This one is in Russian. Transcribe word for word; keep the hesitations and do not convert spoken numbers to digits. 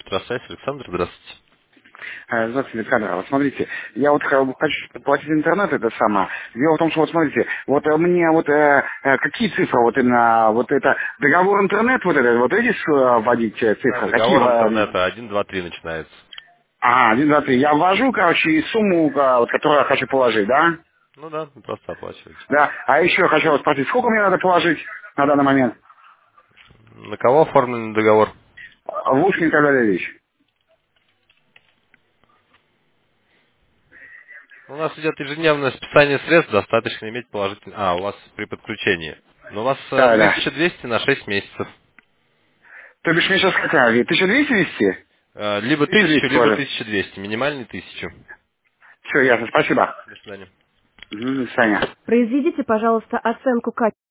Петросвязь, Александр, здравствуйте. Э, Здравствуйте, Александр. Вот смотрите, я вот х- хочу платить интернет, это самое. Дело в том, что вот смотрите, вот э, мне вот э, э, какие цифры, вот именно, вот это, договор интернет, вот это, вот эти с- вводить э, Да, цифры, какие, договор э, интернета один, два, три начинается. а, один, два, три, я ввожу, короче, и сумму, э, вот, которую я хочу положить, да? Ну да, вы просто оплачиваете. Да, а еще я хочу вас спросить, сколько мне надо положить на данный момент? На кого оформлен договор? Лушкин Николай Валерьевич. У нас идет ежедневное списание средств, достаточно иметь положительный... А, у вас при подключении. Но у вас э, Да, да. тысяча двести на шесть месяцев. То бишь мне сейчас какая? тысяча двести вести? Э, Либо тысяча тысячу, двести либо положить. тысяча двести. Минимальный тысячу. Все, ясно, спасибо. До свидания. Мгм, до свидания. Произведите, пожалуйста, оценку качества.